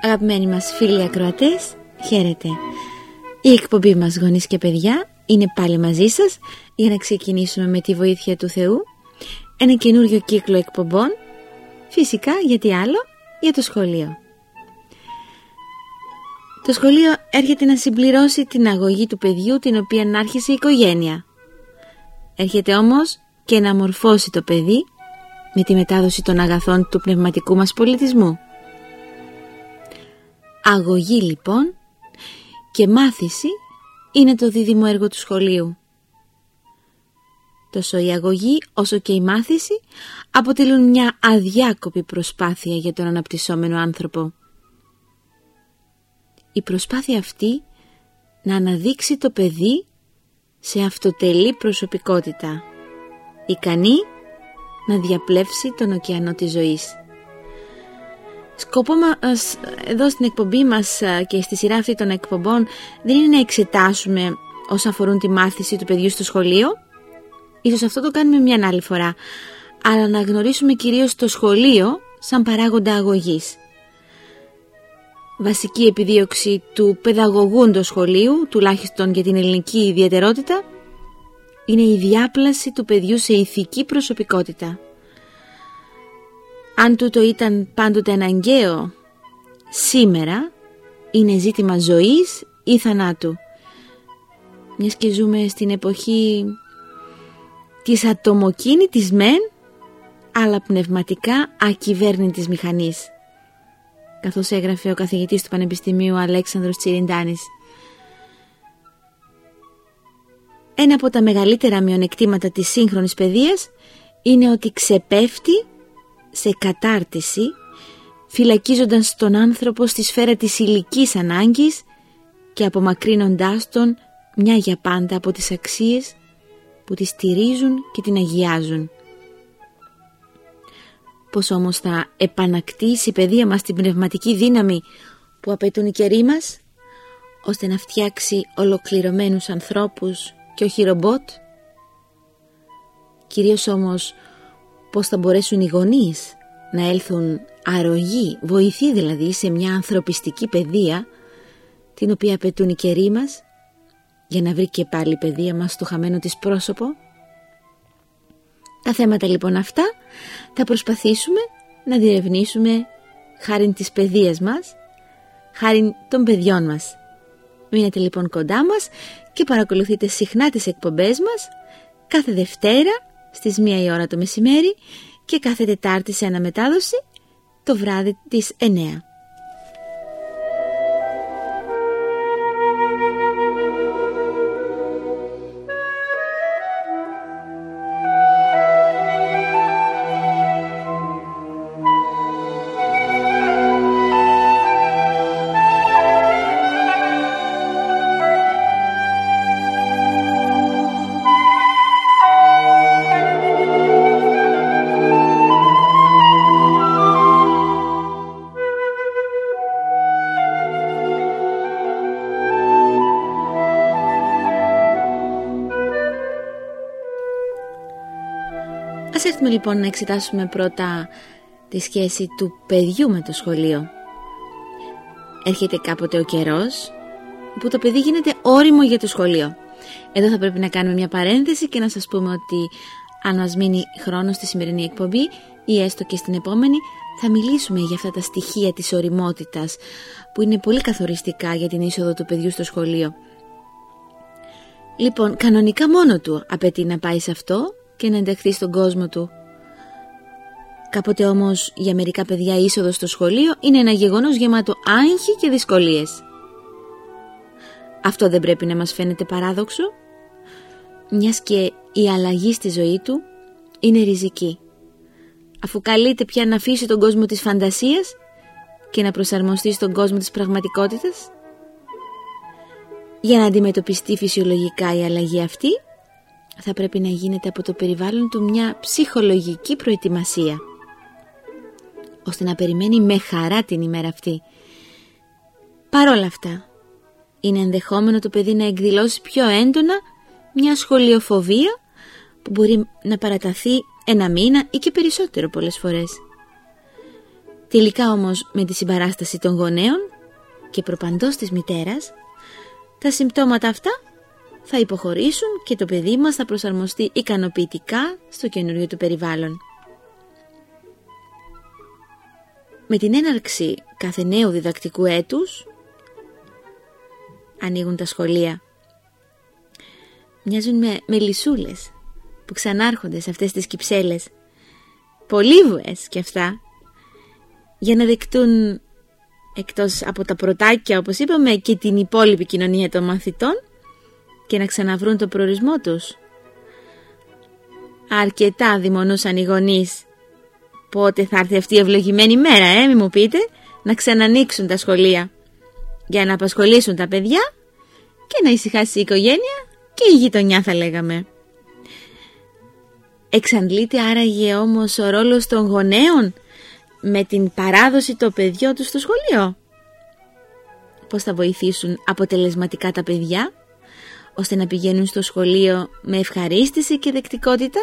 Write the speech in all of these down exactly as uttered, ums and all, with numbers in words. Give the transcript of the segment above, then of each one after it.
Αγαπημένοι μας φίλοι ακροατές, χαίρετε. Η εκπομπή μας Γονείς και Παιδιά είναι πάλι μαζί σας για να ξεκινήσουμε με τη βοήθεια του Θεού ένα καινούριο κύκλο εκπομπών, φυσικά γιατί άλλο, για το σχολείο. Το σχολείο έρχεται να συμπληρώσει την αγωγή του παιδιού την οποία άρχισε η οικογένεια. Έρχεται όμως και να μορφώσει το παιδί με τη μετάδοση των αγαθών του πνευματικού μας πολιτισμού. Αγωγή λοιπόν και μάθηση είναι το δίδυμο έργο του σχολείου. Τόσο η αγωγή όσο και η μάθηση αποτελούν μια αδιάκοπη προσπάθεια για τον αναπτυσσόμενο άνθρωπο. Η προσπάθεια αυτή να αναδείξει το παιδί σε αυτοτελή προσωπικότητα, ικανή να διαπλεύσει τον ωκεανό της ζωής. Σκοπό μας εδώ στην εκπομπή μας και στη σειρά αυτή των εκπομπών δεν είναι να εξετάσουμε όσα αφορούν τη μάθηση του παιδιού στο σχολείο. Ίσως αυτό το κάνουμε μια άλλη φορά, αλλά να γνωρίσουμε κυρίως το σχολείο σαν παράγοντα αγωγής. Βασική επιδίωξη του παιδαγωγούντος σχολείου, τουλάχιστον για την ελληνική ιδιαιτερότητα, είναι η διάπλαση του παιδιού σε ηθική προσωπικότητα. Αν τούτο ήταν πάντοτε αναγκαίο, σήμερα είναι ζήτημα ζωής ή θανάτου. Μιας και ζούμε στην εποχή της ατομοκίνητης μεν, αλλά πνευματικά ακυβέρνητης μηχανής, καθώς έγραφε ο καθηγητής του Πανεπιστημίου Αλέξανδρος Τσιριντάνης. Ένα από τα μεγαλύτερα μειονεκτήματα της σύγχρονης παιδείας είναι ότι ξεπέφτει σε κατάρτιση, φυλακίζοντας τον άνθρωπο στη σφαίρα της υλικής ανάγκης και απομακρύνοντάς τον μια για πάντα από τις αξίες που τη στηρίζουν και την αγιάζουν. Πώς όμως θα επανακτήσει η παιδεία μας την πνευματική δύναμη που απαιτούν οι καιροί μας, ώστε να φτιάξει ολοκληρωμένους ανθρώπους και όχι ρομπότ? Κυρίως όμως πώς θα μπορέσουν οι γονείς να έλθουν αρρωγοί, βοηθοί δηλαδή, σε μια ανθρωπιστική παιδεία την οποία απαιτούν οι καιροί μας, για να βρει και πάλι η παιδεία μας το χαμένο της πρόσωπο? Τα θέματα λοιπόν αυτά θα προσπαθήσουμε να διερευνήσουμε χάριν της παιδείας μας, χάριν των παιδιών μας. Μείνετε λοιπόν κοντά μας και παρακολουθείτε συχνά τις εκπομπές μας κάθε Δευτέρα στις μία η ώρα το μεσημέρι και κάθε Τετάρτη σε αναμετάδοση το βράδυ της εννέα. Ας έρθουμε λοιπόν να εξετάσουμε πρώτα τη σχέση του παιδιού με το σχολείο. Έρχεται κάποτε ο καιρός που το παιδί γίνεται ώριμο για το σχολείο. Εδώ θα πρέπει να κάνουμε μια παρένθεση και να σας πούμε ότι αν μας μείνει χρόνο στη σημερινή εκπομπή ή έστω και στην επόμενη, θα μιλήσουμε για αυτά τα στοιχεία της ωριμότητας που είναι πολύ καθοριστικά για την είσοδο του παιδιού στο σχολείο. Λοιπόν, κανονικά μόνο του απαιτεί να πάει σε αυτό και να ενταχθεί στον κόσμο του. Κάποτε όμως για μερικά παιδιά η είσοδος στο σχολείο είναι ένα γεγονός γεμάτο άγχη και δυσκολίες. Αυτό δεν πρέπει να μας φαίνεται παράδοξο, μιας και η αλλαγή στη ζωή του είναι ριζική, αφού καλείται πια να αφήσει τον κόσμο της φαντασίας και να προσαρμοστεί στον κόσμο της πραγματικότητας. Για να αντιμετωπιστεί φυσιολογικά η αλλαγή αυτή, θα πρέπει να γίνεται από το περιβάλλον του μια ψυχολογική προετοιμασία, ώστε να περιμένει με χαρά την ημέρα αυτή. Παρ' όλα αυτά, είναι ενδεχόμενο το παιδί να εκδηλώσει πιο έντονα μια σχολιοφοβία που μπορεί να παραταθεί ένα μήνα ή και περισσότερο πολλές φορές. Τελικά όμως με τη συμπαράσταση των γονέων και προπαντός της μητέρας, τα συμπτώματα αυτά θα υποχωρήσουν και το παιδί μας θα προσαρμοστεί ικανοποιητικά στο καινούριο του περιβάλλον. Με την έναρξη κάθε νέου διδακτικού έτους ανοίγουν τα σχολεία. Μοιάζουν με μελισσούλες που ξανάρχονται σε αυτές τις κυψέλες, πολύβουες κι αυτά, για να δεκτούν εκτός από τα πρωτάκια, όπως είπαμε, και την υπόλοιπη κοινωνία των μαθητών και να ξαναβρούν το προορισμό τους. Αρκετά δημονούσαν οι γονείς πότε θα έρθει αυτή η ευλογημένη μέρα, ε, μη μου πείτε, να ξανανοίξουν τα σχολεία για να απασχολήσουν τα παιδιά και να ησυχάσει η οικογένεια και η γειτονιά, θα λέγαμε. Εξαντλείται άραγε όμως ο ρόλος των γονέων με την παράδοση των παιδιών τους στο σχολείο? Πώς θα βοηθήσουν αποτελεσματικά τα παιδιά ώστε να πηγαίνουν στο σχολείο με ευχαρίστηση και δεκτικότητα?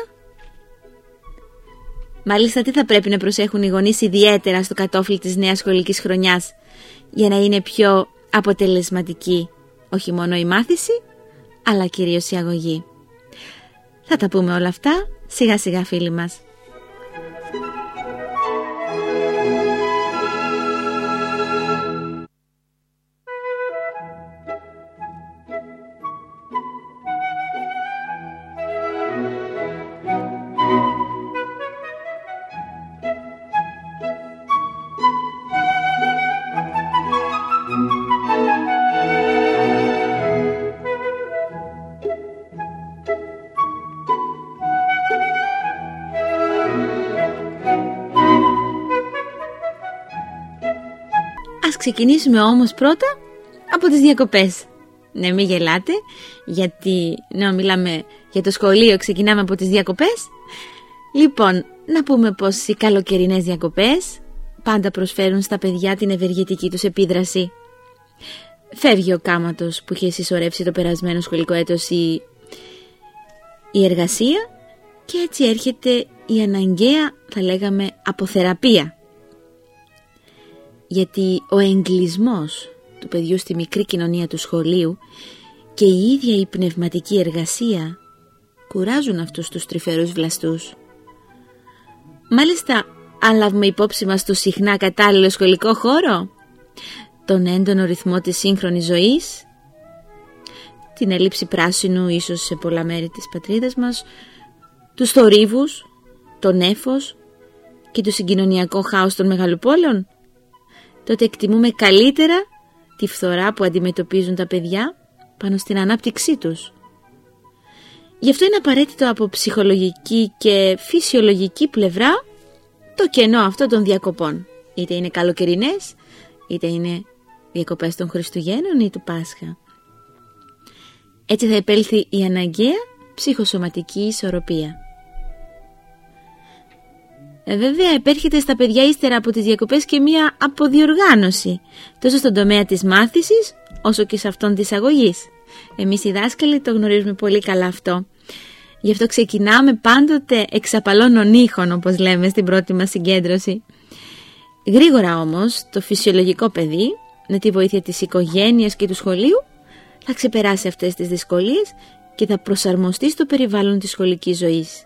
Μάλιστα, τι θα πρέπει να προσέχουν οι γονείς ιδιαίτερα στο κατόφλι της νέας σχολικής χρονιάς για να είναι πιο αποτελεσματική όχι μόνο η μάθηση, αλλά κυρίως η αγωγή? Θα τα πούμε όλα αυτά σιγά σιγά, φίλοι μας. Ας ξεκινήσουμε όμως πρώτα από τις διακοπές. Ναι, μην γελάτε, γιατί ναι, μιλάμε για το σχολείο, ξεκινάμε από τις διακοπές. Λοιπόν, να πούμε πως οι καλοκαιρινές διακοπές πάντα προσφέρουν στα παιδιά την ευεργετική τους επίδραση. Φεύγει ο κάματος που είχε συσσωρεύσει το περασμένο σχολικό έτος η, η εργασία και έτσι έρχεται η αναγκαία, θα λέγαμε, αποθεραπεία. Γιατί ο εγκλισμός του παιδιού στη μικρή κοινωνία του σχολείου και η ίδια η πνευματική εργασία κουράζουν αυτούς τους τρυφερούς βλαστούς. Μάλιστα, αν λάβουμε υπόψη μας το συχνά κατάλληλο σχολικό χώρο, τον έντονο ρυθμό της σύγχρονης ζωής, την έλλειψη πράσινου ίσως σε πολλά μέρη της πατρίδας μας, τους θορύβους, τον νέφος και το συγκοινωνιακό χάος των μεγαλοπόλεων, τότε εκτιμούμε καλύτερα τη φθορά που αντιμετωπίζουν τα παιδιά πάνω στην ανάπτυξή τους. Γι' αυτό είναι απαραίτητο από ψυχολογική και φυσιολογική πλευρά το κενό αυτό των διακοπών. Είτε είναι καλοκαιρινές, είτε είναι διακοπές των Χριστουγέννων ή του Πάσχα. Έτσι θα επέλθει η αναγκαία ψυχοσωματική ισορροπία. Ε, βέβαια επέρχεται στα παιδιά ύστερα από τις διακοπές και μία αποδιοργάνωση, τόσο στον τομέα της μάθησης όσο και σε αυτόν της αγωγής. Εμείς οι δάσκαλοι το γνωρίζουμε πολύ καλά αυτό. Γι' αυτό ξεκινάμε πάντοτε εξ απαλών ήχων, όπως λέμε στην πρώτη μας συγκέντρωση. Γρήγορα όμως το φυσιολογικό παιδί, με τη βοήθεια της οικογένειας και του σχολείου, θα ξεπεράσει αυτές τις δυσκολίες και θα προσαρμοστεί στο περιβάλλον της σχολικής ζωής.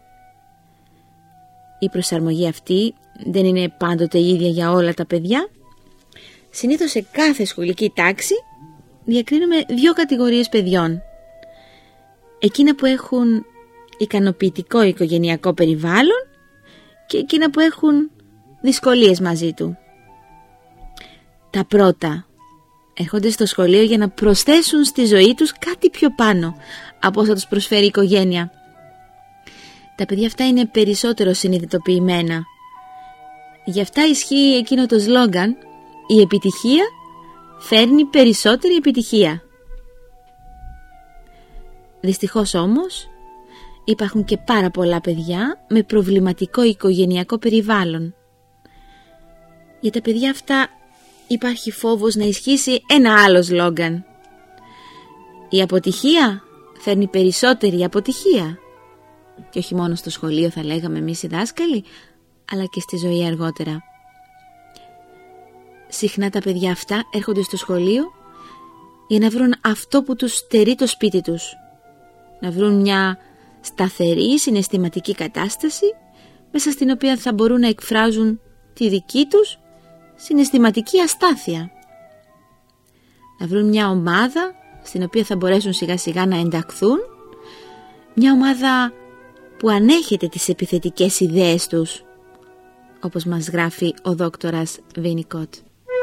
Η προσαρμογή αυτή δεν είναι πάντοτε η ίδια για όλα τα παιδιά. Συνήθως σε κάθε σχολική τάξη διακρίνουμε δύο κατηγορίες παιδιών. Εκείνα που έχουν ικανοποιητικό οικογενειακό περιβάλλον και εκείνα που έχουν δυσκολίες μαζί του. Τα πρώτα έρχονται στο σχολείο για να προσθέσουν στη ζωή τους κάτι πιο πάνω από όσα τους προσφέρει η οικογένεια. Τα παιδιά αυτά είναι περισσότερο συνειδητοποιημένα. Γι' αυτά ισχύει εκείνο το σλόγγαν: η επιτυχία φέρνει περισσότερη επιτυχία. Δυστυχώς όμως υπάρχουν και πάρα πολλά παιδιά με προβληματικό οικογενειακό περιβάλλον. Για τα παιδιά αυτά υπάρχει φόβος να ισχύσει ένα άλλο σλόγγαν: η αποτυχία φέρνει περισσότερη αποτυχία. Και όχι μόνο στο σχολείο, θα λέγαμε εμείς οι δάσκαλοι, αλλά και στη ζωή αργότερα. συχνά τα παιδιά αυτά έρχονται στο σχολείο για να βρουν αυτό που τους στερεί το σπίτι τους. Να βρουν μια σταθερή συναισθηματική κατάσταση μέσα στην οποία θα μπορούν να εκφράζουν τη δική τους συναισθηματική αστάθεια. Να βρουν μια ομάδα στην οποία θα μπορέσουν σιγά σιγά να ενταχθούν, μια ομάδα που ανέχεται τις επιθετικές ιδέες τους, όπως μας γράφει ο δόκτορας Βίνικοτ.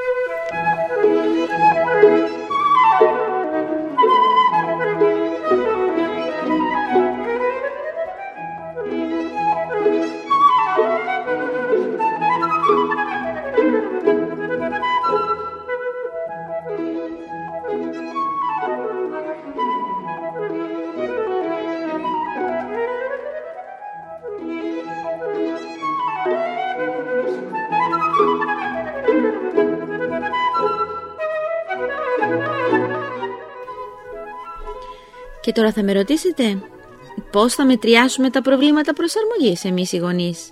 Και τώρα θα με ρωτήσετε πώς θα μετριάσουμε τα προβλήματα προσαρμογής εμείς οι γονείς.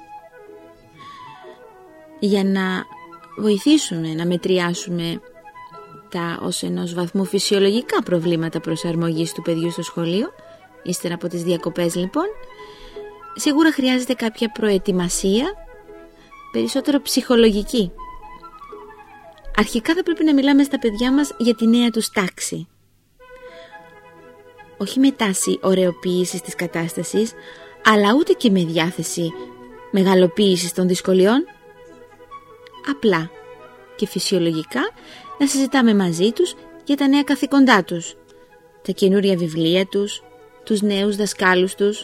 Για να βοηθήσουμε να μετριάσουμε τα ως ενός βαθμού φυσιολογικά προβλήματα προσαρμογής του παιδιού στο σχολείο, ύστερα από τις διακοπές λοιπόν, σίγουρα χρειάζεται κάποια προετοιμασία, περισσότερο ψυχολογική. Αρχικά θα πρέπει να μιλάμε στα παιδιά μας για τη νέα τους τάξη. Όχι με τάση ωρεοποίησης της κατάστασης, αλλά ούτε και με διάθεση μεγαλοποίησης των δυσκολιών. Απλά και φυσιολογικά να συζητάμε μαζί τους για τα νέα καθήκοντά τους, τα καινούρια βιβλία τους, τους νέους δασκάλους τους.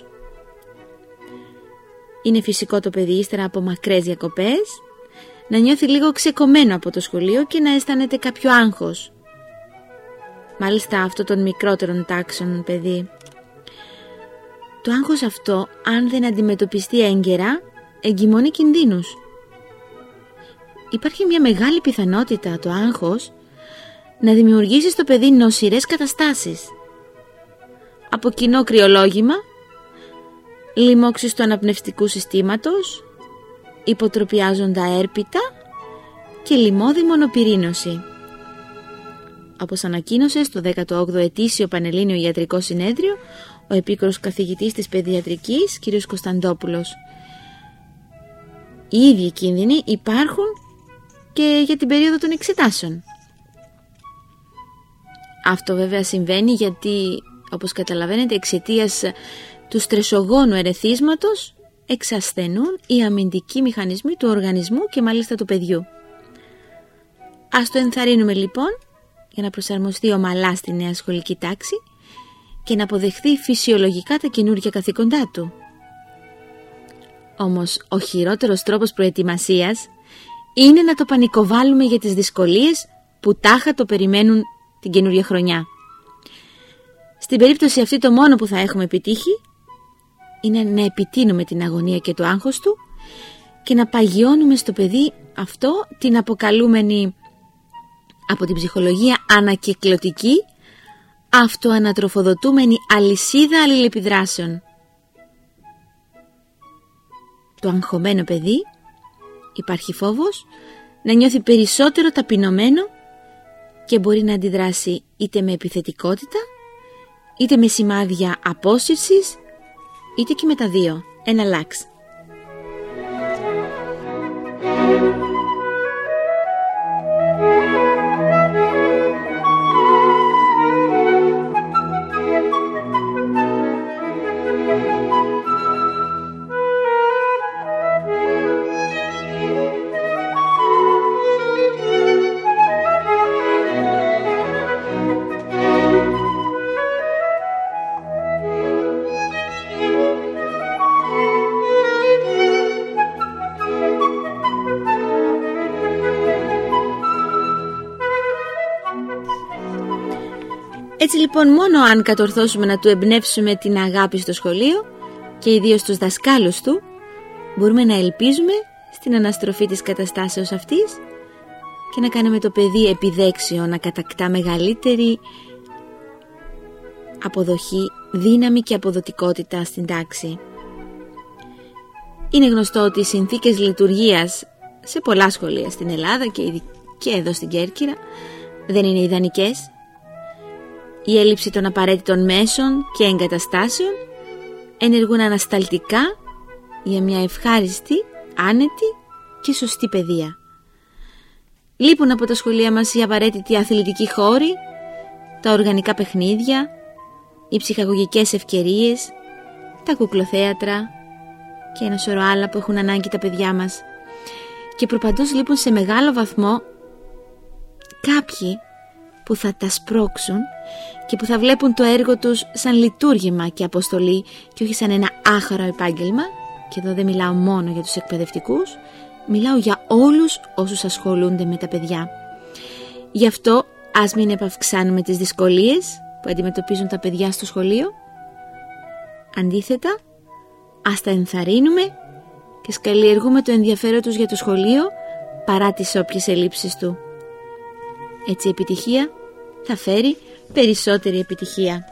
Είναι φυσικό το παιδί ύστερα από μακρές διακοπές να νιώθει λίγο ξεκομμένο από το σχολείο και να αισθάνεται κάποιο άγχος. Μάλιστα αυτό των μικρότερων τάξεων παιδί. Το άγχος αυτό, αν δεν αντιμετωπιστεί έγκαιρα, εγκυμονεί κινδύνους. Υπάρχει μια μεγάλη πιθανότητα το άγχος να δημιουργήσει στο παιδί νοσηρές καταστάσεις. Από κοινό κρυολόγημα, λοιμώξεις του αναπνευστικού συστήματος, υποτροπιάζοντα έρπιτα και λοιμώδη μονοπυρήνωση. Όπως ανακοίνωσε στο δέκατο όγδοο ετήσιο Πανελλήνιο Ιατρικό Συνέδριο ο επίκορος καθηγητής της παιδιατρικής κ. Κωνσταντόπουλος. Οι ίδιοι κίνδυνοι υπάρχουν και για την περίοδο των εξετάσεων. Αυτό βέβαια συμβαίνει γιατί, όπως καταλαβαίνετε, εξαιτίας του στρεσογόνου ερεθίσματος εξασθενούν οι αμυντικοί μηχανισμοί του οργανισμού και μάλιστα του παιδιού. Ας το ενθαρρύνουμε λοιπόν για να προσαρμοστεί ομαλά στη νέα σχολική τάξη και να αποδεχθεί φυσιολογικά τα καινούργια καθήκοντά του. Όμως ο χειρότερος τρόπος προετοιμασίας είναι να το πανικοβάλουμε για τις δυσκολίες που τάχα το περιμένουν την καινούρια χρονιά. Στην περίπτωση αυτή το μόνο που θα έχουμε επιτύχει είναι να επιτείνουμε την αγωνία και το άγχος του και να παγιώνουμε στο παιδί αυτό την αποκαλούμενη από την ψυχολογία ανακυκλωτική, αυτοανατροφοδοτούμενη αλυσίδα αλληλεπιδράσεων. Το αγχωμένο παιδί, υπάρχει φόβος, να νιώθει περισσότερο ταπεινωμένο και μπορεί να αντιδράσει είτε με επιθετικότητα, είτε με σημάδια απόσυρσης, είτε και με τα δύο. Ένα λάξ. Έτσι λοιπόν, μόνο αν κατορθώσουμε να του εμπνεύσουμε την αγάπη στο σχολείο και ιδίως στους δασκάλους του, μπορούμε να ελπίζουμε στην αναστροφή της καταστάσεως αυτής και να κάνουμε το παιδί επιδέξιο να κατακτά μεγαλύτερη αποδοχή, δύναμη και αποδοτικότητα στην τάξη. Είναι γνωστό ότι οι συνθήκες λειτουργίας σε πολλά σχολεία στην Ελλάδα και και εδώ στην Κέρκυρα δεν είναι ιδανικές. Η έλλειψη των απαραίτητων μέσων και εγκαταστάσεων ενεργούν ανασταλτικά για μια ευχάριστη, άνετη και σωστή παιδεία. Λείπουν από τα σχολεία μας οι απαραίτητοι αθλητικοί χώροι, τα οργανικά παιχνίδια, οι ψυχαγωγικές ευκαιρίες, τα κουκλοθέατρα και ένα σωρό άλλα που έχουν ανάγκη τα παιδιά μας. Και προπαντός λείπουν σε μεγάλο βαθμό κάποιοι που θα τα σπρώξουν και που θα βλέπουν το έργο τους σαν λειτουργήμα και αποστολή και όχι σαν ένα άχαρο επάγγελμα. Και εδώ δεν μιλάω μόνο για τους εκπαιδευτικούς, μιλάω για όλους όσους ασχολούνται με τα παιδιά. Γι' αυτό ας μην επαυξάνουμε τις δυσκολίες που αντιμετωπίζουν τα παιδιά στο σχολείο. Αντίθετα, ας τα ενθαρρύνουμε και ας καλλιεργούμε το ενδιαφέρον τους για το σχολείο παρά τις όποιες ελλείψεις του. Έτσι η επιτυχία θα φέρει περισσότερη επιτυχία.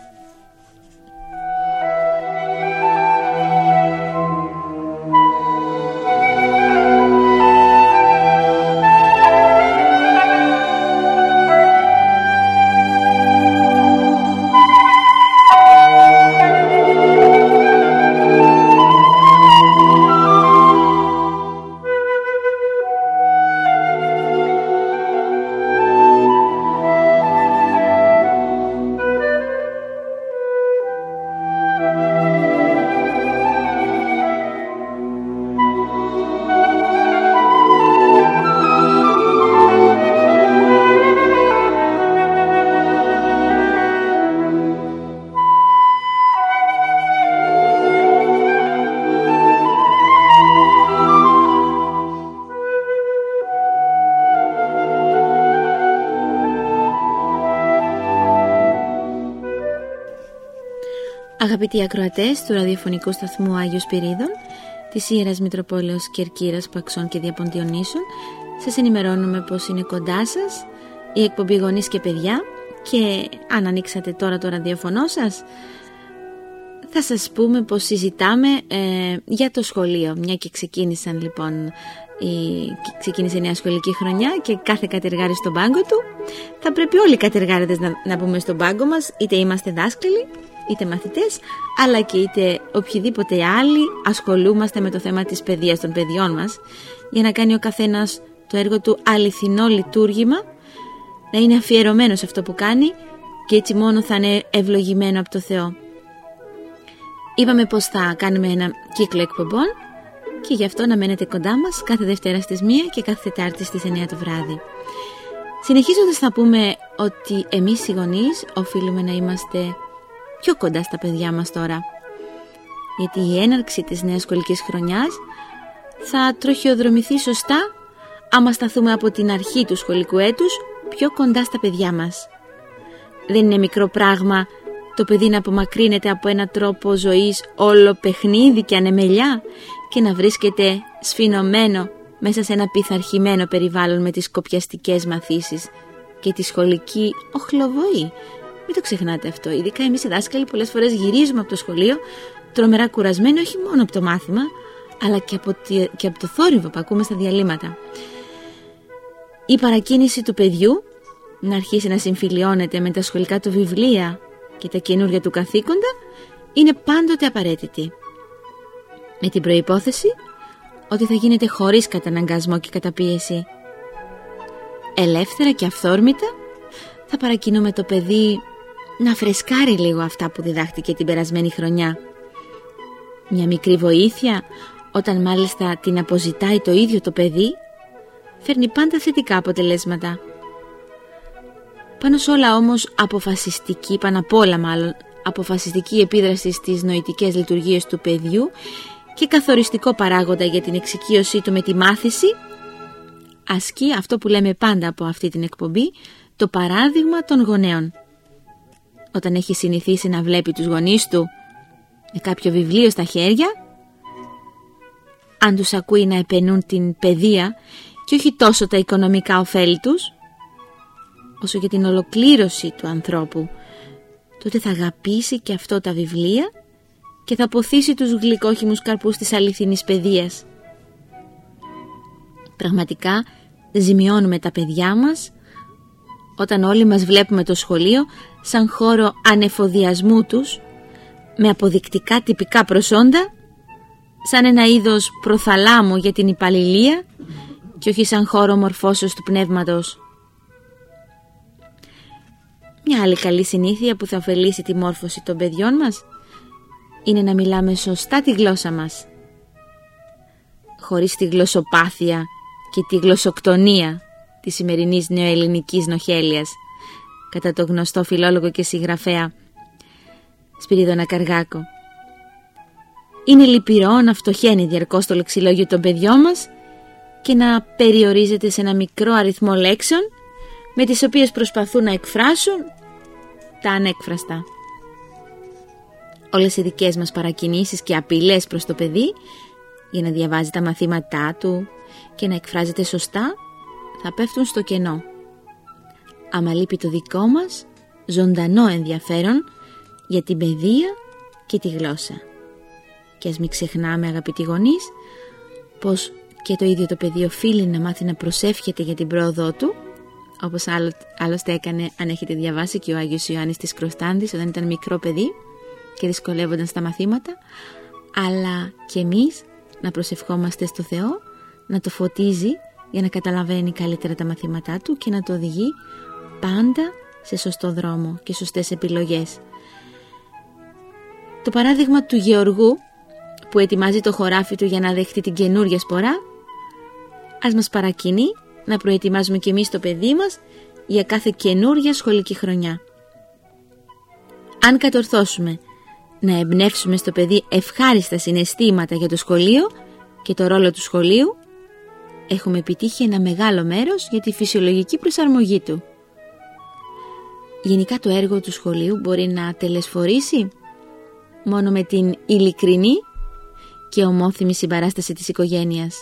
Αγαπητοί ακροατές του ραδιοφωνικού σταθμού Άγιος Πυρίδων της Ιεράς Μητροπόλεως Κερκύρας, Παξών και Διαποντιονύσων, σας ενημερώνουμε πως είναι κοντά σας η εκπομπή Γονείς και Παιδιά και αν ανοίξατε τώρα το ραδιοφωνό σας θα σας πούμε πως συζητάμε ε, για το σχολείο, μια και ξεκίνησαν λοιπόν η, ξεκίνησε η νέα σχολική χρονιά και κάθε κατεργάρι στον πάγκο του. Θα πρέπει όλοι οι κατεργάριδες να, να πούμε στον πάγκο μας, είτε είμαστε δάσκαλοι είτε μαθητές, αλλά και είτε οποιοδήποτε άλλοι ασχολούμαστε με το θέμα της παιδείας των παιδιών μας, για να κάνει ο καθένας το έργο του αληθινό λειτουργήμα, να είναι αφιερωμένο σε αυτό που κάνει και έτσι μόνο θα είναι ευλογημένο από το Θεό. Είπαμε πως θα κάνουμε ένα κύκλο εκπομπών και γι' αυτό να μένετε κοντά μας κάθε Δευτέρα στις μία και κάθε Τετάρτη στις εννιά το βράδυ. Συνεχίζοντας θα πούμε ότι εμείς οι γονείς οφείλουμε να είμαστε πιο κοντά στα παιδιά μας τώρα, γιατί η έναρξη της νέας σχολικής χρονιάς θα τροχιοδρομηθεί σωστά άμα σταθούμε από την αρχή του σχολικού έτους πιο κοντά στα παιδιά μας. Δεν είναι μικρό πράγμα το παιδί να απομακρύνεται από ένα τρόπο ζωής όλο παιχνίδι και ανεμελιά και να βρίσκεται σφινωμένο μέσα σε ένα πειθαρχημένο περιβάλλον με τις κοπιαστικές μαθήσεις και τη σχολική οχλοβοή. Μην το ξεχνάτε αυτό. Ειδικά εμείς οι δάσκαλοι πολλές φορές γυρίζουμε από το σχολείο τρομερά κουρασμένοι, όχι μόνο από το μάθημα, αλλά και από, τη, και από το θόρυβο που ακούμε στα διαλύματα. Η παρακίνηση του παιδιού να αρχίσει να συμφιλιώνεται με τα σχολικά του βιβλία και τα καινούργια του καθήκοντα είναι πάντοτε απαραίτητη, με την προϋπόθεση ότι θα γίνεται χωρίς καταναγκασμό και καταπίεση. Ελεύθερα και αυθόρμητα θα παρακινούμε το παιδί να φρεσκάρει λίγο αυτά που διδάχτηκε την περασμένη χρονιά. Μια μικρή βοήθεια, όταν μάλιστα την αποζητάει το ίδιο το παιδί, φέρνει πάντα θετικά αποτελέσματα. Πάνω σ' όλα όμως αποφασιστική, πάνω απ' όλα μάλλον, αποφασιστική επίδραση στις νοητικές λειτουργίες του παιδιού και καθοριστικό παράγοντα για την εξοικείωσή του με τη μάθηση, ασκεί αυτό που λέμε πάντα από αυτή την εκπομπή, το παράδειγμα των γονέων. Όταν έχει συνηθίσει να βλέπει τους γονείς του με κάποιο βιβλίο στα χέρια, αν τους ακούει να επενούν την παιδεία και όχι τόσο τα οικονομικά ωφέλη τους, όσο για την ολοκλήρωση του ανθρώπου, τότε θα αγαπήσει και αυτό τα βιβλία και θα ποθήσει τους γλυκόχυμους καρπούς της αληθινής παιδείας. Πραγματικά ζημιώνουμε τα παιδιά μας όταν όλοι μας βλέπουμε το σχολείο σαν χώρο ανεφοδιασμού τους, με αποδεικτικά τυπικά προσόντα, σαν ένα είδος προθαλάμου για την υπαλληλία και όχι σαν χώρο μορφώσεως του πνεύματος. Μια άλλη καλή συνήθεια που θα ωφελήσει τη μόρφωση των παιδιών μας είναι να μιλάμε σωστά τη γλώσσα μας, χωρίς τη γλωσσοπάθεια και τη γλωσσοκτονία της σημερινής νεοελληνικής νοχέλειας, κατά το γνωστό φιλόλογο και συγγραφέα Σπυρίδωνα Καργάκο. Είναι λυπηρό να φτωχαίνει διαρκώς το λεξιλόγιο των παιδιών μας και να περιορίζεται σε ένα μικρό αριθμό λέξεων με τις οποίες προσπαθούν να εκφράσουν τα ανέκφραστα. Όλες οι δικές μας παρακινήσεις και απειλές προς το παιδί για να διαβάζει τα μαθήματά του και να εκφράζεται σωστά θα πέφτουν στο κενό, άμα λείπει το δικό μας ζωντανό ενδιαφέρον για την παιδεία και τη γλώσσα. Και ας μην ξεχνάμε, αγαπητοί γονείς, πως και το ίδιο το παιδί οφείλει να μάθει να προσεύχεται για την πρόοδό του, όπως άλλωστε έκανε, αν έχετε διαβάσει, και ο Άγιος Ιωάννης της Κροστάντης όταν ήταν μικρό παιδί και δυσκολεύονταν στα μαθήματα, αλλά και εμείς να προσευχόμαστε στο Θεό να το φωτίζει για να καταλαβαίνει καλύτερα τα μαθήματά του και να το οδηγεί πάντα σε σωστό δρόμο και σωστές επιλογές. Το παράδειγμα του Γεωργού που ετοιμάζει το χωράφι του για να δεχτεί την καινούρια σπορά, ας μας παρακινεί να προετοιμάζουμε και εμείς το παιδί μας για κάθε καινούρια σχολική χρονιά. Αν κατορθώσουμε να εμπνεύσουμε στο παιδί ευχάριστα συναισθήματα για το σχολείο και το ρόλο του σχολείου, έχουμε επιτύχει ένα μεγάλο μέρος για τη φυσιολογική προσαρμογή του. Γενικά το έργο του σχολείου μπορεί να τελεσφορήσει μόνο με την ειλικρινή και ομόθυμη συμπαράσταση της οικογένειας.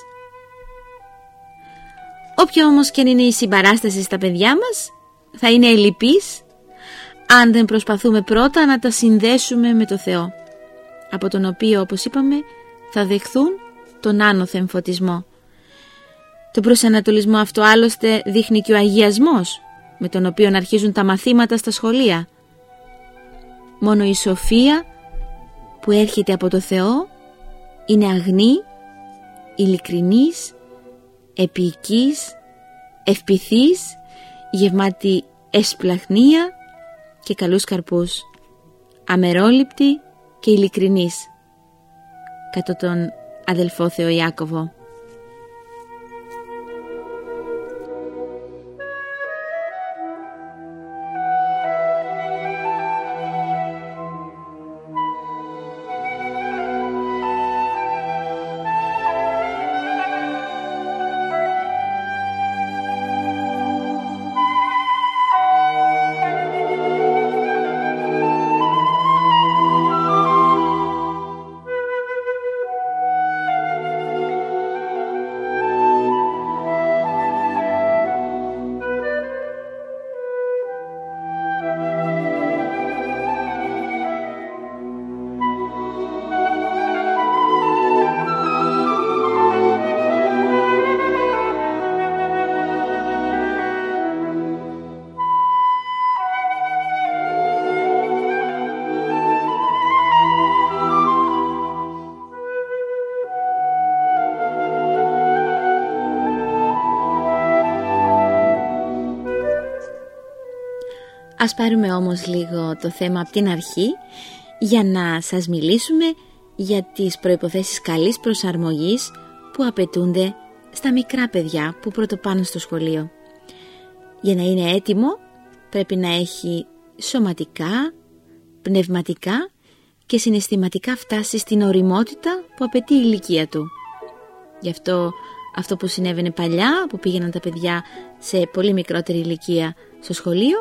Όποια όμως και αν είναι η συμπαράσταση στα παιδιά μας, θα είναι ελλειπής αν δεν προσπαθούμε πρώτα να τα συνδέσουμε με το Θεό, από τον οποίο, όπως είπαμε, θα δεχθούν τον άνωθεν φωτισμό. Το προσανατολισμό αυτό άλλωστε δείχνει και ο αγιασμός με τον οποίο αρχίζουν τα μαθήματα στα σχολεία. Μόνο η σοφία που έρχεται από το Θεό είναι αγνή, ειλικρινής, επίοικης, ευπηθής, γεμάτη εσπλαχνία και καλούς καρπούς, αμερόληπτη και ειλικρινής, κατά τον αδελφό Θεό Ιάκωβο. Ας πάρουμε όμως λίγο το θέμα από την αρχή για να σας μιλήσουμε για τις προϋποθέσεις καλής προσαρμογής που απαιτούνται στα μικρά παιδιά που πρωτοπάνε στο σχολείο. Για να είναι έτοιμο πρέπει να έχει σωματικά, πνευματικά και συναισθηματικά φτάσει στην ωριμότητα που απαιτεί η ηλικία του. Γι' αυτό αυτό που συνέβαινε παλιά, που πήγαιναν τα παιδιά σε πολύ μικρότερη ηλικία στο σχολείο,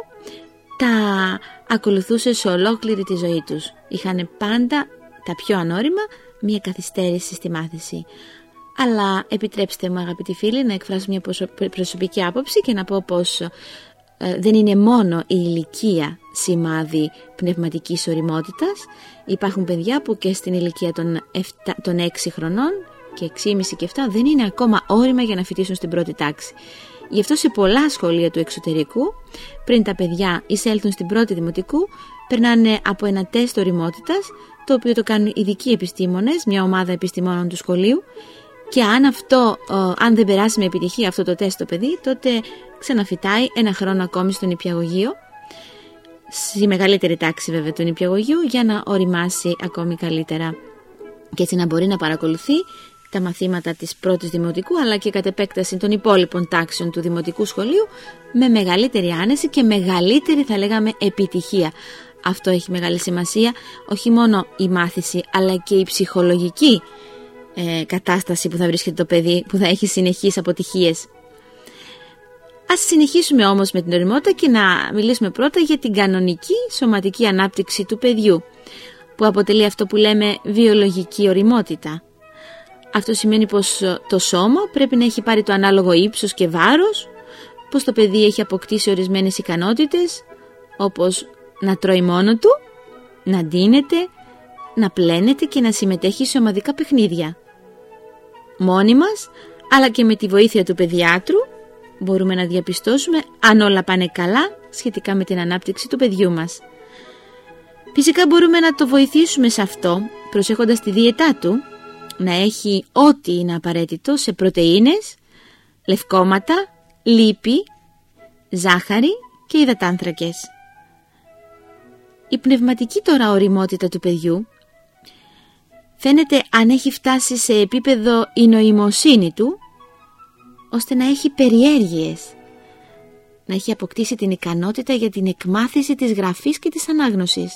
τα ακολουθούσε σε ολόκληρη τη ζωή τους. Είχαν πάντα τα πιο ανώριμα μια καθυστέρηση στη μάθηση. Αλλά επιτρέψτε μου, αγαπητοί φίλοι, να εκφράσω μια προσωπική άποψη και να πω πως ε, δεν είναι μόνο η ηλικία σημάδι πνευματικής ωριμότητας. Υπάρχουν παιδιά που και στην ηλικία των, εφτά, των έξι χρονών και έξι και μισή και επτά δεν είναι ακόμα όρημα για να φοιτήσουν στην πρώτη τάξη. Γι' αυτό σε πολλά σχολεία του εξωτερικού, πριν τα παιδιά εισέλθουν στην πρώτη δημοτικού, περνάνε από ένα τεστ ωριμότητας, το οποίο το κάνουν ειδικοί επιστήμονες, μια ομάδα επιστημόνων του σχολείου, και αν, αυτό, αν δεν περάσει με επιτυχία αυτό το τεστ το παιδί, τότε ξαναφυτάει ένα χρόνο ακόμη στο νηπιαγωγείο, στη μεγαλύτερη τάξη βέβαια του νηπιαγωγείου, για να οριμάσει ακόμη καλύτερα και έτσι να μπορεί να παρακολουθεί τα μαθήματα της πρώτης δημοτικού, αλλά και κατ' επέκταση των υπόλοιπων τάξεων του δημοτικού σχολείου με μεγαλύτερη άνεση και μεγαλύτερη, θα λέγαμε, επιτυχία. Αυτό έχει μεγάλη σημασία, όχι μόνο η μάθηση αλλά και η ψυχολογική ε, κατάσταση που θα βρίσκεται το παιδί, που θα έχει συνεχείς αποτυχίες. Ας συνεχίσουμε όμως με την ωριμότητα και να μιλήσουμε πρώτα για την κανονική σωματική ανάπτυξη του παιδιού, που αποτελεί αυτό που λέμε βιολογική ωριμότητα. Αυτό σημαίνει πως το σώμα πρέπει να έχει πάρει το ανάλογο ύψος και βάρος, πως το παιδί έχει αποκτήσει ορισμένες ικανότητες, όπως να τρώει μόνο του, να ντύνεται, να πλένεται και να συμμετέχει σε ομαδικά παιχνίδια. Μόνοι μας, αλλά και με τη βοήθεια του παιδιάτρου, μπορούμε να διαπιστώσουμε αν όλα πάνε καλά σχετικά με την ανάπτυξη του παιδιού μας. Φυσικά μπορούμε να το βοηθήσουμε σε αυτό, προσέχοντας τη δίαιτά του, να έχει ό,τι είναι απαραίτητο σε πρωτεΐνες, λευκόματα, λίπη, ζάχαρη και υδατάνθρακες. Η πνευματική τώρα ωριμότητα του παιδιού φαίνεται αν έχει φτάσει σε επίπεδο η νοημοσύνη του, ώστε να έχει περιέργειες, να έχει αποκτήσει την ικανότητα για την εκμάθηση της γραφής και της ανάγνωσης,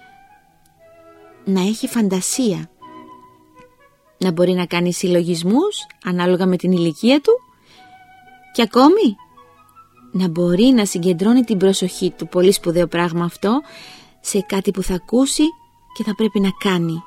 να έχει φαντασία, να μπορεί να κάνει συλλογισμούς ανάλογα με την ηλικία του και ακόμη να μπορεί να συγκεντρώνει την προσοχή του, πολύ σπουδαίο πράγμα αυτό, σε κάτι που θα ακούσει και θα πρέπει να κάνει.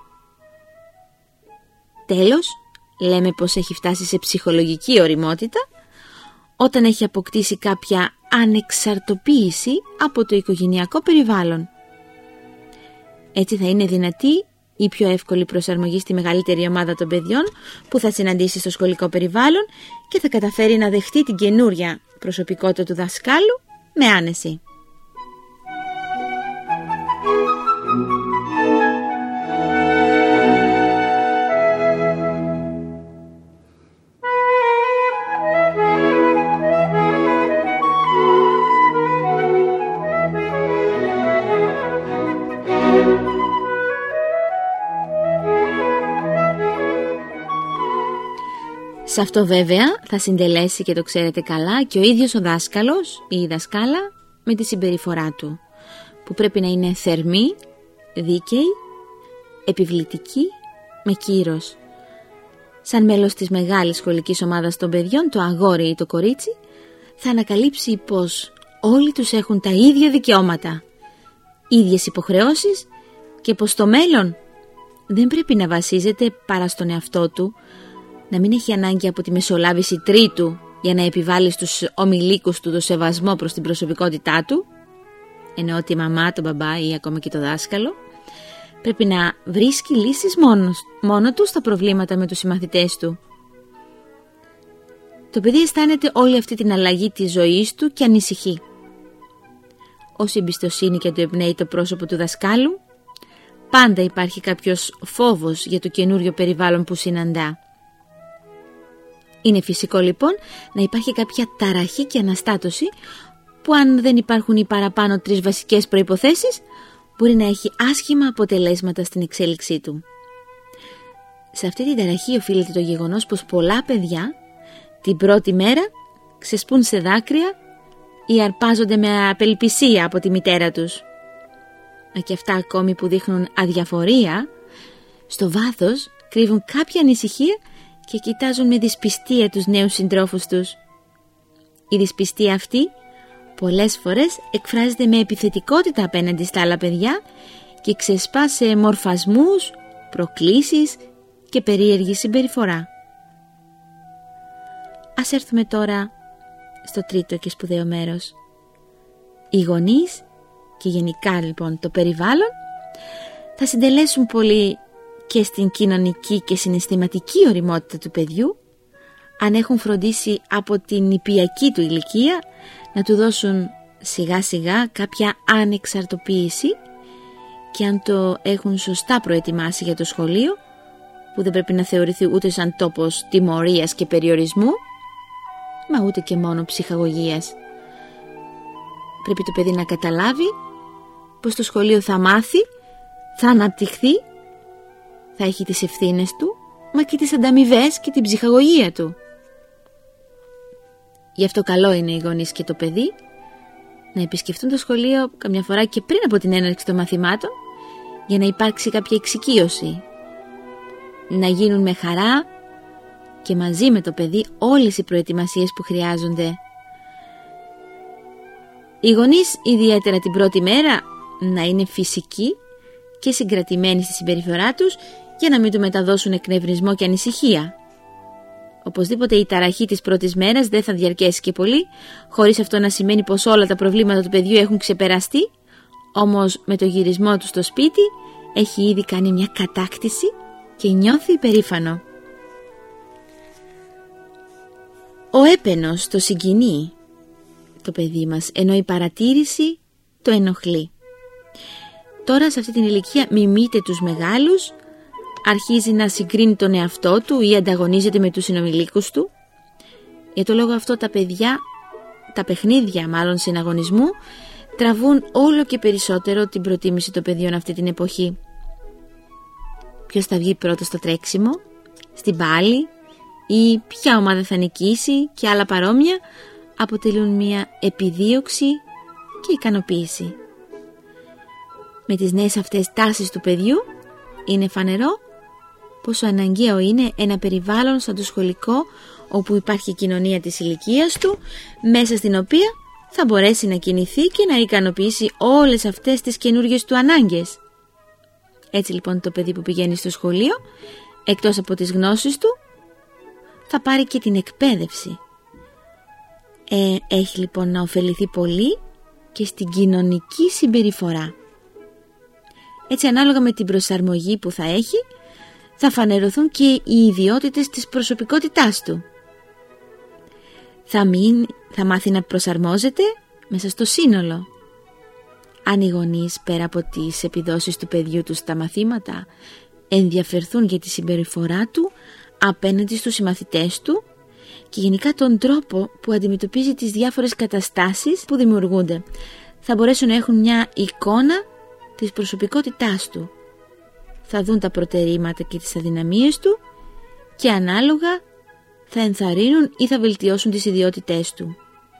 Τέλος, λέμε πως έχει φτάσει σε ψυχολογική ωριμότητα όταν έχει αποκτήσει κάποια ανεξαρτοποίηση από το οικογενειακό περιβάλλον. Έτσι θα είναι δυνατή η πιο εύκολη προσαρμογή στη μεγαλύτερη ομάδα των παιδιών που θα συναντήσει στο σχολικό περιβάλλον και θα καταφέρει να δεχτεί την καινούρια προσωπικότητα του δασκάλου με άνεση. Σε αυτό βέβαια θα συντελέσει, και το ξέρετε καλά, και ο ίδιος ο δάσκαλος ή η δασκάλα με τη συμπεριφορά του, που πρέπει να είναι θερμή, δίκαιη, επιβλητική, με κύρος. Σαν μέλος της μεγάλης σχολικής ομάδας των παιδιών, το αγόρι ή το κορίτσι θα ανακαλύψει πως όλοι τους έχουν τα ίδια δικαιώματα, ίδιες υποχρεώσεις, και πως το μέλλον δεν πρέπει να βασίζεται παρά στον εαυτό του, να μην έχει ανάγκη από τη μεσολάβηση τρίτου για να επιβάλλει στους ομιλίκους του το σεβασμό προς την προσωπικότητά του, ενώ τη μαμά, τον μπαμπά ή ακόμα και το δάσκαλο. Πρέπει να βρίσκει λύσεις μόνος, μόνο του στα προβλήματα με τους συμμαθητές του. Το παιδί αισθάνεται όλη αυτή την αλλαγή της ζωής του και ανησυχεί. Όση εμπιστοσύνη και του εμπνέει το πρόσωπο του δασκάλου, πάντα υπάρχει κάποιος φόβος για το καινούριο περιβάλλον που συναντά. Είναι φυσικό λοιπόν να υπάρχει κάποια ταραχή και αναστάτωση που, αν δεν υπάρχουν οι παραπάνω τρεις βασικές προϋποθέσεις, μπορεί να έχει άσχημα αποτελέσματα στην εξέλιξή του. Σε αυτή την ταραχή οφείλεται το γεγονός πως πολλά παιδιά την πρώτη μέρα ξεσπούν σε δάκρυα ή αρπάζονται με απελπισία από τη μητέρα τους. Και αυτά ακόμη που δείχνουν αδιαφορία, στο βάθος κρύβουν κάποια ανησυχία και κοιτάζουν με δυσπιστία τους νέους συντρόφους τους. Η δυσπιστία αυτή πολλές φορές εκφράζεται με επιθετικότητα απέναντι στα άλλα παιδιά και ξεσπά σε μορφασμούς, προκλήσεις και περίεργη συμπεριφορά. Ας έρθουμε τώρα στο τρίτο και σπουδαίο μέρος. Οι γονείς και γενικά λοιπόν το περιβάλλον θα συντελέσουν πολύ και στην κοινωνική και συναισθηματική ωριμότητα του παιδιού, αν έχουν φροντίσει από την νηπιακή του ηλικία να του δώσουν σιγά σιγά κάποια ανεξαρτοποίηση, και αν το έχουν σωστά προετοιμάσει για το σχολείο, που δεν πρέπει να θεωρηθεί ούτε σαν τόπος τιμωρίας και περιορισμού, μα ούτε και μόνο ψυχαγωγίας. Πρέπει το παιδί να καταλάβει πως το σχολείο θα μάθει, θα αναπτυχθεί, θα έχει τις ευθύνες του, μα και τις ανταμοιβές και την ψυχαγωγία του. Γι' αυτό καλό είναι οι γονείς και το παιδί να επισκεφτούν το σχολείο καμιά φορά και πριν από την έναρξη των μαθημάτων, για να υπάρξει κάποια εξοικείωση, να γίνουν με χαρά και μαζί με το παιδί όλες οι προετοιμασίες που χρειάζονται. Οι γονείς, ιδιαίτερα την πρώτη μέρα, να είναι φυσικοί και συγκρατημένοι στη συμπεριφορά τους, για να μην του μεταδώσουν εκνευρισμό και ανησυχία. Οπωσδήποτε η ταραχή της πρώτης μέρας δεν θα διαρκέσει και πολύ, χωρίς αυτό να σημαίνει πως όλα τα προβλήματα του παιδιού έχουν ξεπεραστεί, όμως με το γυρισμό του στο σπίτι έχει ήδη κάνει μια κατάκτηση και νιώθει υπερήφανο. Ο έπαινος το συγκινεί το παιδί μας, ενώ η παρατήρηση το ενοχλεί. Τώρα σε αυτή την ηλικία μιμείται τους μεγάλους, αρχίζει να συγκρίνει τον εαυτό του ή ανταγωνίζεται με τους συνομιλίκους του. Για το λόγο αυτό τα παιδιά, τα παιχνίδια μάλλον συναγωνισμού, τραβούν όλο και περισσότερο την προτίμηση των παιδιών αυτή την εποχή. Ποιος θα βγει πρώτος στο τρέξιμο, στην πάλη, ή ποια ομάδα θα νικήσει και άλλα παρόμοια, αποτελούν μια επιδίωξη και ικανοποίηση. Με τις νέες αυτές τάσεις του παιδιού είναι φανερό πόσο αναγκαίο είναι ένα περιβάλλον σαν το σχολικό, όπου υπάρχει η κοινωνία της ηλικίας του, μέσα στην οποία θα μπορέσει να κινηθεί και να ικανοποιήσει όλες αυτές τις καινούργιες του ανάγκες. Έτσι λοιπόν το παιδί που πηγαίνει στο σχολείο, εκτός από τις γνώσεις του, θα πάρει και την εκπαίδευση. Ε, έχει λοιπόν να ωφεληθεί πολύ και στην κοινωνική συμπεριφορά. Έτσι, ανάλογα με την προσαρμογή που θα έχει, θα φανερωθούν και οι ιδιότητες της προσωπικότητάς του. Θα, μην, θα μάθει να προσαρμόζεται μέσα στο σύνολο. Αν οι γονείς, πέρα από τις επιδόσεις του παιδιού του στα μαθήματα, ενδιαφερθούν για τη συμπεριφορά του απέναντι στους συμμαθητές του και γενικά τον τρόπο που αντιμετωπίζει τις διάφορες καταστάσεις που δημιουργούνται, θα μπορέσουν να έχουν μια εικόνα της προσωπικότητάς του. Θα δουν τα προτερήματα και τις αδυναμίες του και ανάλογα θα ενθαρρύνουν ή θα βελτιώσουν τις ιδιότητές του.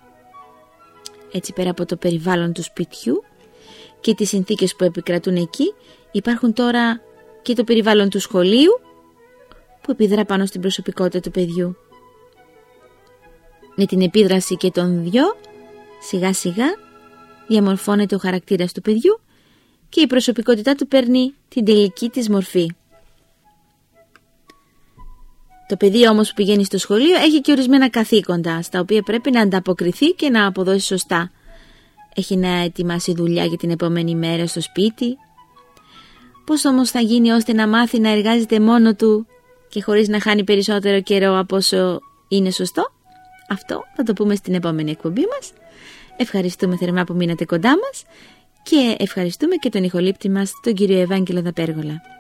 Έτσι, πέρα από το περιβάλλον του σπιτιού και τις συνθήκες που επικρατούν εκεί, υπάρχουν τώρα και το περιβάλλον του σχολείου που επιδρά πάνω στην προσωπικότητα του παιδιού. Με την επίδραση και των δυο, σιγά σιγά διαμορφώνεται ο χαρακτήρας του παιδιού και η προσωπικότητά του παίρνει την τελική της μορφή. Το παιδί όμως που πηγαίνει στο σχολείο έχει και ορισμένα καθήκοντα, στα οποία πρέπει να ανταποκριθεί και να αποδώσει σωστά. Έχει να ετοιμάσει δουλειά για την επόμενη μέρα στο σπίτι. Πώς όμως θα γίνει ώστε να μάθει να εργάζεται μόνο του και χωρίς να χάνει περισσότερο καιρό από όσο είναι σωστό? Αυτό θα το πούμε στην επόμενη εκπομπή μας. Ευχαριστούμε θερμά που μείνατε κοντά μας και ευχαριστούμε και τον ηχολήπτη μας, τον κύριο Ευάγγελο Δαπέργολα.